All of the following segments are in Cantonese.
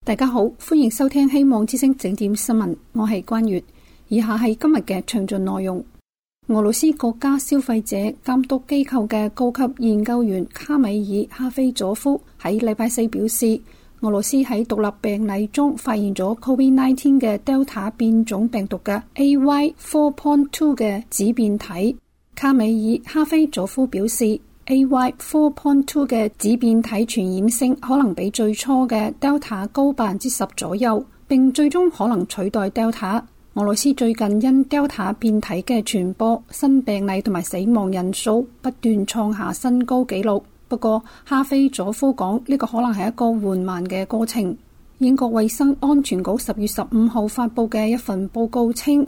大家好，歡迎收聽希望之聲整點新聞，我係關月。以下係今日嘅詳盡內容。俄羅斯國家消費者監督機構嘅高級研究員卡米爾哈菲佐夫喺禮拜四表示，俄羅斯喺獨立病例中發現咗 COVID-19 嘅 Delta 變種病毒嘅 AY4.2 嘅子變體。卡米爾哈菲佐夫表示，AY4.2 嘅子變體傳染性可能比最初嘅 Delta 高 10% 左右，並最終可能取代 Delta。俄羅斯最近因 Delta 變體嘅傳播，新病例同埋死亡人數不斷創下新高紀錄。不過，哈菲佐夫講呢個可能係一個緩慢嘅過程。英國衛生安全局10月15號發佈嘅一份報告稱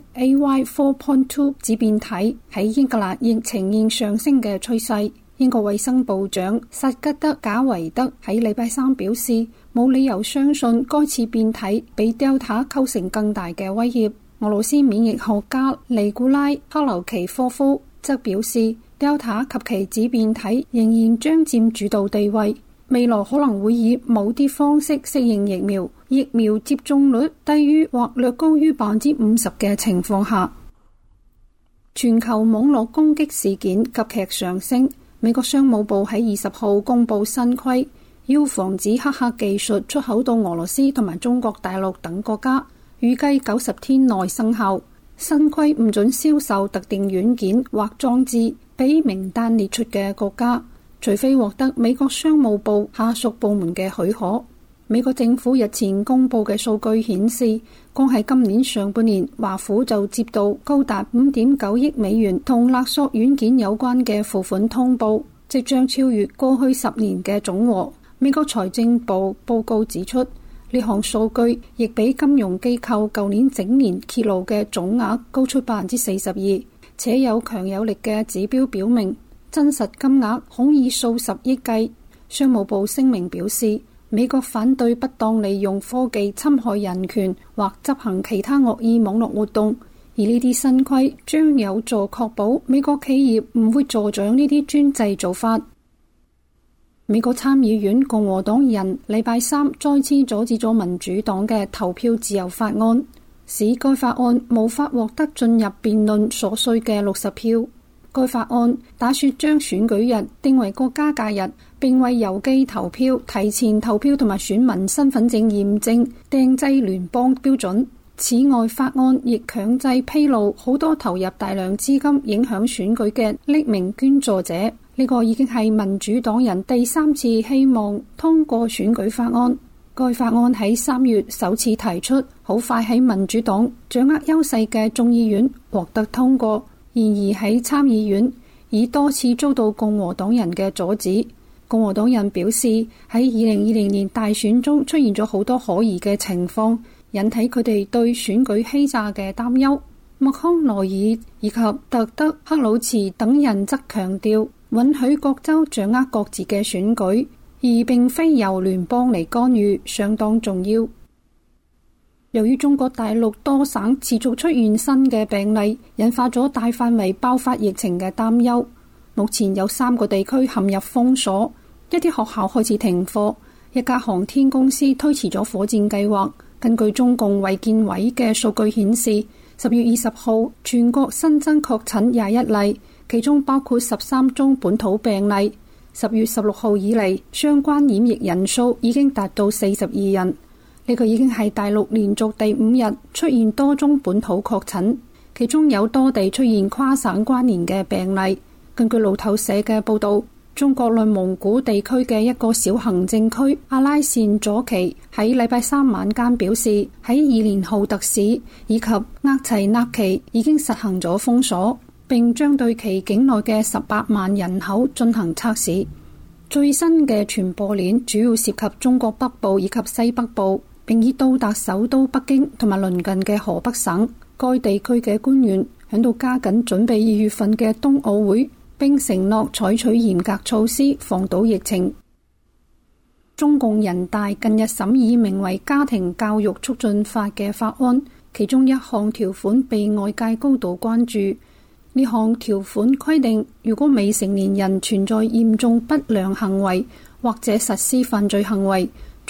，AY4.2 子變體喺英格蘭亦呈現上升嘅趨勢。英國衛生部長薩吉德賈維德喺禮拜三表示，冇理由相信該次變體比 Delta 構成更大嘅威脅。俄羅斯免疫學家尼古拉克留奇科夫則表示， Delta 及其子變體仍然將佔主導地位，未來可能會以某啲方式適應疫苗，疫苗接種率低於或略高於 50% 嘅情況下。全球網絡攻擊事件急劇上升。美國商務部喺20號公布新規，要防止黑客技術出口到俄羅斯同埋中國大陸等國家，預計90天內生效。新規唔准銷售特定軟件或裝置俾名單列出嘅國家，除非獲得美國商務部下屬部門嘅許可。美國政府日前公布嘅數據顯示，光喺今年上半年，華府就接到高達5.9億美元同勒索軟件有關嘅付款通報，即將超越過去10年嘅總和。美國財政部報告指出，呢項數據亦比金融機構舊年整年揭露嘅總額高出 42%， 且有強有力嘅指標表明，真實金額恐以數十億計。商務部聲明表示，美國反對不當利用科技侵害人權或執行其他惡意網絡活動，而呢啲新規將有助確保美國企業唔會助長呢啲專制做法。美國參議院共和黨人禮拜三再次阻止咗民主黨嘅投票自由法案，使該法案無法獲得進入辯論所需嘅60票。該法案打算將選舉日定為國家假日，並為郵寄投票、提前投票同埋選民身份證驗證訂製聯邦標準。此外，法案亦強制披露好多投入大量資金影響選舉嘅匿名捐助者。呢個已經係民主黨人第3次希望通過選舉法案。該法案喺3月首次提出，好快喺民主黨掌握優勢嘅眾議院獲得通過。然而喺參議院已多次遭到共和黨人嘅阻止。共和黨人表示，喺2020年大選中出現咗好多可疑嘅情況，引起佢哋對選舉欺詐嘅擔憂。麥康奈爾以及特德克魯茨等人則強調，允許各州掌握各自嘅選舉，而並非由聯邦嚟干預，相當重要。由於中國大陸多省持續出現新嘅病例，引發咗大範圍爆發疫情嘅擔憂。目前有3個地區陷入封鎖，一啲學校開始停課，一家航天公司推遲咗火箭計劃。根據中共衛健委嘅數據顯示，10月20號全國新增確診21例，其中包括13宗本土病例。10月16號以嚟，相關染疫人數已經達到42人。呢個已經係大陸連續第5日出現多宗本土確診，其中有多地出現跨省關聯嘅病例。根據路透社嘅報道，中國內蒙古地區嘅一個小行政區阿拉善左旗喺禮拜三晚間表示，喺伊連浩特市以及厄齊納旗已經實行咗封鎖，並將對其境內嘅18萬人口進行測試。最新嘅傳播鏈主要涉及中國北部以及西北部，並已到達首都北京同埋鄰近嘅河北省。該地區嘅官員響度加緊準備2月份嘅冬奧會，並承諾採取嚴格措施防堵疫情。中共人大近日審議名為《家庭教育促進法》嘅法案，其中一項條款被外界高度關注。呢項條款規定，如果未成年人存在嚴重不良行為或者實施犯罪行為，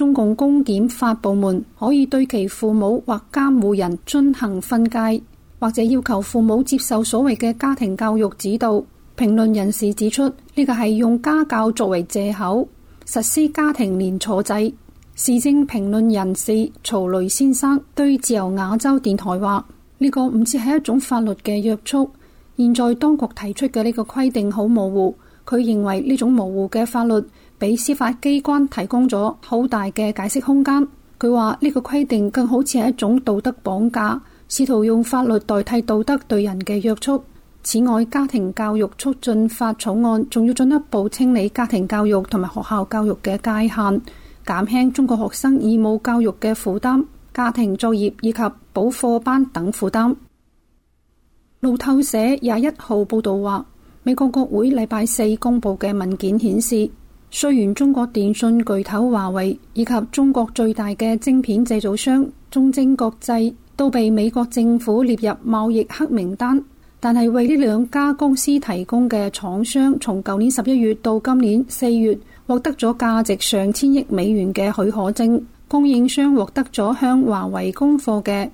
中共公檢法部門可以對其父母或監護人進行訓誡，或者要求父母接受所謂嘅家庭教育指導。評論人士指出，呢個係用家教作為借口實施家庭連坐制。時政評論人士曹雷先生對自由亞洲電台話：呢個唔似係一種法律嘅約束。現在當局提出嘅呢個規定好模糊，佢認為呢種模糊嘅法律俾司法機關提供咗好大嘅解釋空間。佢話呢個規定更好似係一種道德綁架，試圖用法律代替道德對人嘅約束。此外，家庭教育促進法草案仲要進一步清理家庭教育同埋學校教育嘅界限，減輕中國學生義務教育嘅負擔、家庭作業以及補課班等負擔。路透社21號報道話，美國國會禮拜四公布嘅文件顯示，雖然中國電信巨頭華為以及中國最大嘅晶片製造商中晶國際都被美國政府列入貿易黑名單，但係為呢兩家公司提供嘅廠商從舊年11月到今年4月獲得咗價值上千億美元嘅許可證，供應商獲得咗向華為供貨嘅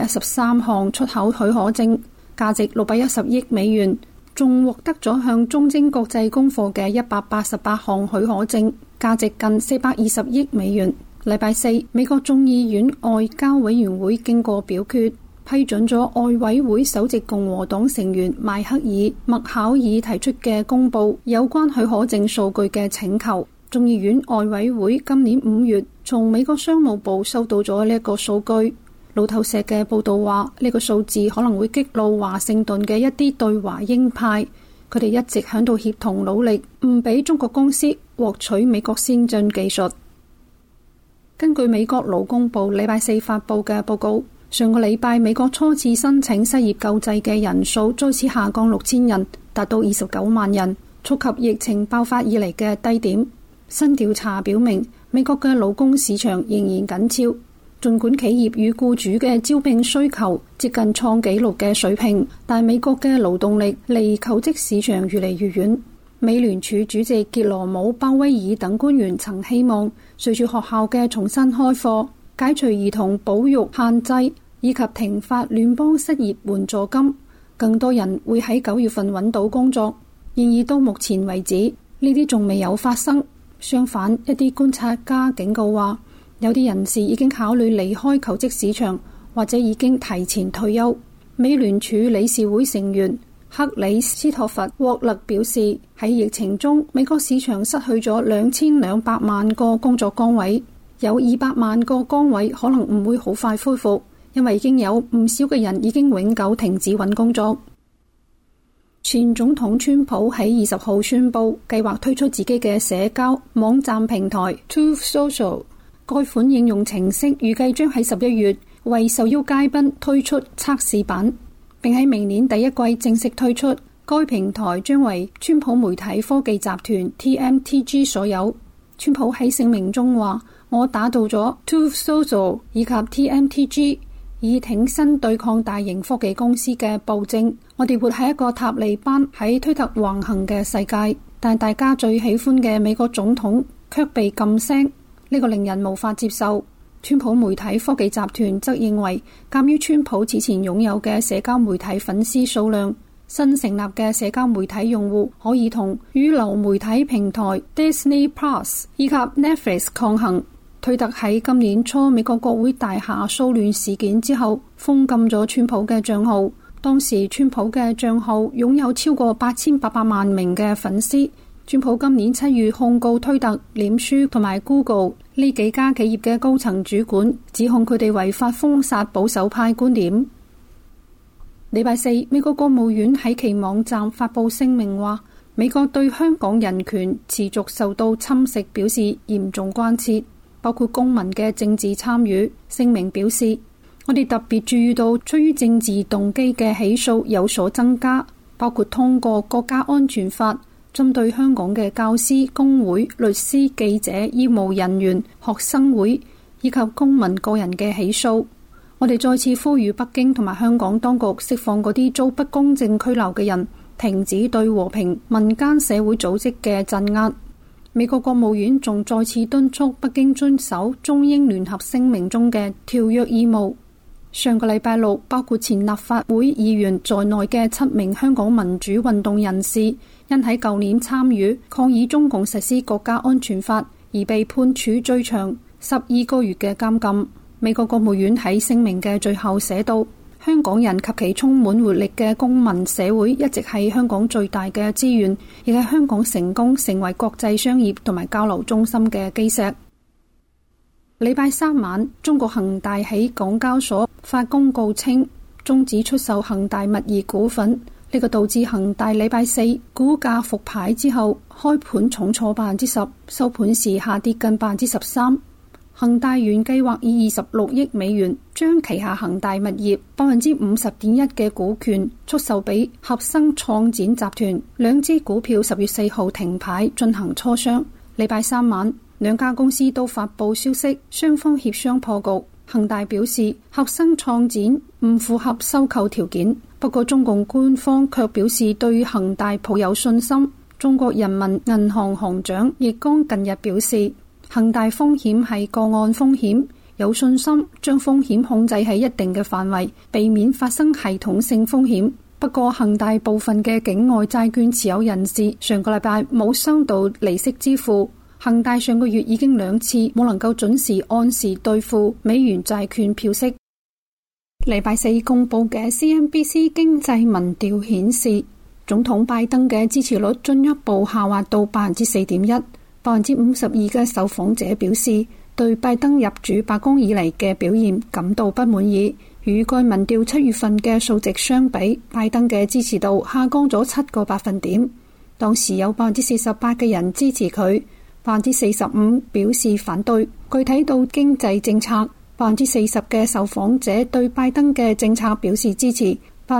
113項出口許可證，價值610億美元，仲獲得咗向中晶國際供貨嘅188項許可證，價值近420億美元。禮拜四，美國眾議院外交委員會經過表決，批准咗外委會首席共和黨成員邁克爾·麥考爾提出嘅公佈有關許可證數據嘅請求。眾議院外委會今年5月從美國商務部收到咗呢一個數據。路透社嘅報道話，呢個數字可能會激怒華盛頓嘅一啲對華鷹派，佢哋一直響度協同努力，唔俾中國公司獲取美國先進技術。根據美國勞工部禮拜四發佈嘅報告，上個禮拜美國初次申請失業救濟嘅人數再次下降6000人，達到29萬人，觸及疫情爆發以嚟嘅低點。新調查表明，美國嘅勞工市場仍然緊俏，儘管企業與僱主嘅招聘需求接近創紀錄嘅水平，但美國嘅勞動力離求職市場越嚟越遠。美聯儲主席傑羅姆·鮑威爾等官員曾希望，隨住學校嘅重新開課、解除兒童保育限制以及停發聯邦失業援助金，更多人會喺9月份揾到工作。然而到目前為止，呢啲仲未有發生。相反，一啲觀察家警告話，有啲人士已經考慮離開求職市場，或者已經提前退休。美聯儲理事會成員克里斯托弗·沃勒表示，喺疫情中，美國市場失去咗2200萬個工作崗位，有200萬個崗位可能唔會好快恢復，因為已經有唔少嘅人已經永久停止揾工作。前總統川普喺20號宣布計劃推出自己嘅社交網站平台 Truth Social， 該款應用程式預計將喺11月為受邀嘉賓推出測試版，並喺明年第一季正式推出。該平台將為川普媒體科技集團 TMTG 所有。川普喺聲明中話：我打造咗 Truth Social 以及 TMTG，以挺身對抗大型科技公司嘅暴政。我哋活喺一個塔利班喺推特橫行嘅世界，但大家最喜歡嘅美國總統卻被禁聲，呢個令人無法接受。川普媒體科技集團則認為，鑑於川普此前擁有嘅社交媒體粉絲數量，新成立嘅社交媒體用戶可以同主流媒體平台 Disney Plus 以及 Netflix 抗衡。推特喺今年初美國國會大廈騷亂事件之後封禁咗川普嘅賬號，當時川普嘅賬號擁有超過8800萬名嘅粉絲。川普今年7月控告推特、臉書同埋 Google 呢幾家企業嘅高層主管，指控佢哋違法封殺保守派觀點。禮拜四，美國國務院喺其網站發佈聲明話，美國對香港人權持續受到侵蝕表示嚴重關切，包括公民嘅政治參與。聲明表示，我哋特別注意到出於政治動機嘅起訴有所增加，包括通過國家安全法針對香港嘅教師、工會、律師、記者、醫務人員、學生會以及公民個人嘅起訴。我哋再次呼籲北京同埋香港當局釋放嗰啲遭不公正拘留嘅人，停止對和平民間社會組織嘅鎮壓。 美國國務院仲再次敦促北京遵守中英聯合聲明中嘅條約義務。上個禮拜六，包括前立法會議員在內嘅7名香港民主運動人士，因喺舊年參與抗議中共實施國家安全法而被判處最長12個月嘅監禁。美國國務院喺聲明嘅最後寫道：香港人及其充滿活力嘅公民社會一直係香港最大嘅資源，亦係香港成功成為國際商業同埋交流中心嘅基石。禮拜三晚，中國恒大喺港交所發公告稱終止出售恒大物業股份，呢個導致恒大禮拜四股價復牌之後開盤重挫10%，收盤時下跌近13%。恒大原計劃以26億美元將旗下恒大物業50.1%嘅股權出售俾合生創展集團，兩支股票10月4號停牌進行磋商。禮拜三晚，兩家公司都發佈消息，雙方協商破局。恒大表示合生創展唔符合收購條件，不過中共官方卻表示對恒大抱有信心。中國人民銀行行長易綱近日表示，恒大風險係個案風險，有信心將風險控制喺一定嘅範圍，避免發生系統性風險。不過恒大部分嘅境外債券持有人士上個禮拜冇收到利息支付，恒大上個月已經2次冇能夠準時按時兌付美元債券票息。禮拜四公佈嘅 CNBC 經濟民調顯示，總統拜登嘅支持率進一步下滑到4.1%。52%嘅受訪者表示對拜登入主白宮以嚟嘅表現感到不滿意，與該民調7月份嘅數值相比，拜登嘅支持度下降咗7個百分點。當時有48%嘅人支持佢，45%表示反對。具體到經濟政策，40%嘅受訪者對拜登嘅政策表示支持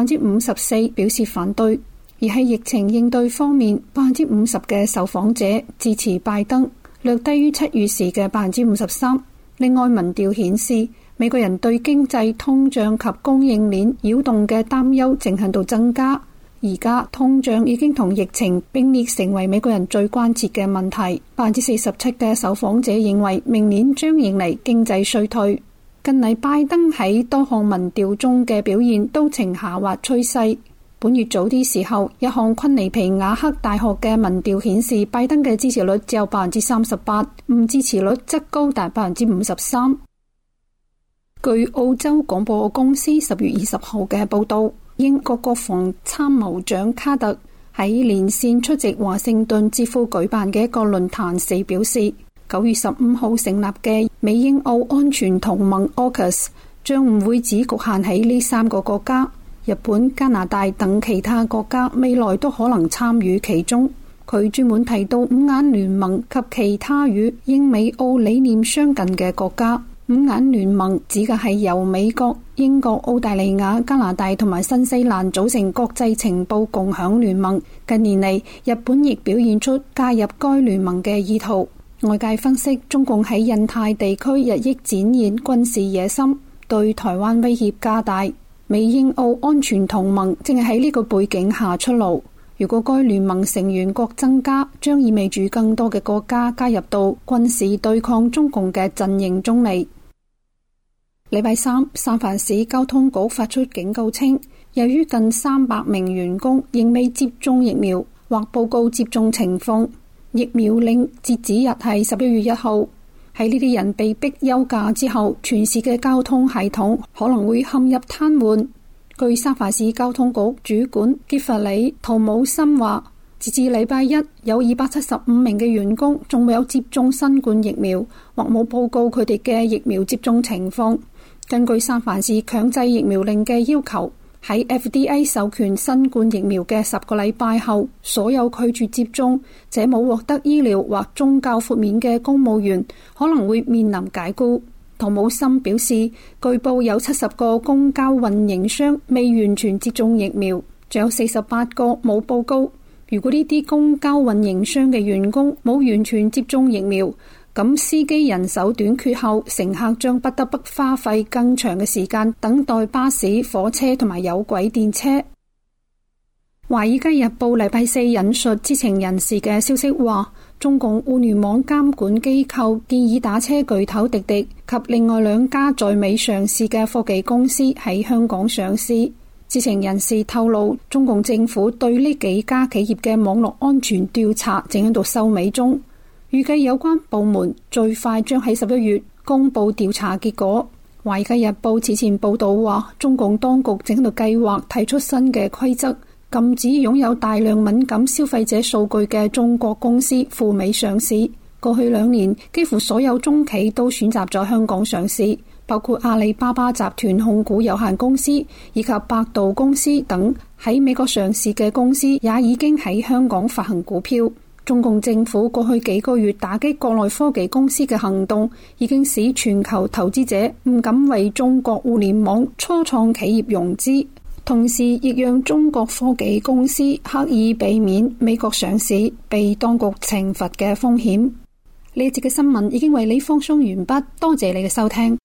，54%表示反對。而喺疫情應對方面，50%嘅受訪者支持拜登，略低於7月時嘅53%。另外，民調顯示美國人對經濟通脹及供應鏈擾動嘅擔憂正喺度增加。而家通脹已經同疫情並列成為美國人最關切嘅問題。47%嘅受訪者認為明年將迎嚟經濟衰退。近嚟拜登喺多項民調中嘅表現都呈下滑趨勢。本月早啲時候，一項昆尼皮瓦克大學嘅民調顯示，拜登嘅支持率只有38%，唔支持率則高達53%。據澳洲廣播公司10月20號嘅報道，英國國防參謀長卡特喺連線出席華盛頓智庫舉辦嘅一個論壇時表示，9月15號成立嘅美英澳安全同盟 AUKUS 將唔會只局限喺呢3個國家。日本、加拿大等其他國家未來都可能參與其中。佢專門提到五眼聯盟及其他與英美澳理念相近嘅國家。五眼聯盟指嘅係由美國、英國、澳大利亞、加拿大同埋新西蘭組成國際情報共享聯盟。近年嚟，日本亦表現出加入該聯盟嘅意圖。外界分析，中共喺印太地區日益展現軍事野心，對台灣威脅加大。美英澳安全同盟正係喺呢個背景下出爐。如果該聯盟成員國增加，將意味住更多嘅國家加入到軍事對抗中共嘅陣營中嚟。禮拜三，三藩市交通局發出警告稱，由於近300名員工仍未接種疫苗或報告接種情況，疫苗令截止日係11月1號。喺呢啲人被逼休假之後，全市嘅交通系統可能會陷入癱瘓。據三藩市交通局主管傑弗里·圖姆森話，截至禮拜一，有275名嘅員工仲未有接種新冠疫苗，或冇報告佢哋嘅疫苗接種情況。根據三藩市強制疫苗令嘅要求，喺 FDA 授權新冠疫苗嘅10個禮拜後，所有拒絕接種且冇獲得醫療或宗教豁免嘅公務員可能會面臨解僱。圖姆森表示，據報有70個公交運營商未完全接種疫苗，仲有48個冇報告。如果呢啲公交運營商嘅員工冇完全接種疫苗，咁司機人手短缺後，乘客將不得不花費更長嘅時間等待巴士、火車同埋有軌電車。華爾街日報禮拜四引述知情人士嘅消息話， 中共互聯網監管機構建議打車巨頭滴滴及另外2家在美上市嘅科技公司喺香港上市。知情人士透露，中共政府對呢幾家企業嘅網絡安全調查正喺度收尾中，預計有關部門最快將喺11月公布調查結果。《華爾街日報》此前報道話，中共當局正喺度計劃提出新嘅規則，禁止擁有大量敏感消費者數據嘅中國公司赴美上市。過去2年，幾乎所有中企都選擇咗香港上市，包括阿里巴巴集團控股有限公司以及百度公司等喺美國上市嘅公司，也已經喺香港發行股票。中共政府過去幾個月打擊國內科技公司嘅行動，已經使全球投資者唔敢為中國互聯網初創企業融資，同時亦讓中國科技公司刻意避免美國上市被當局懲罰嘅風險。呢一節嘅新聞已經為你放送完畢，多謝你嘅收聽。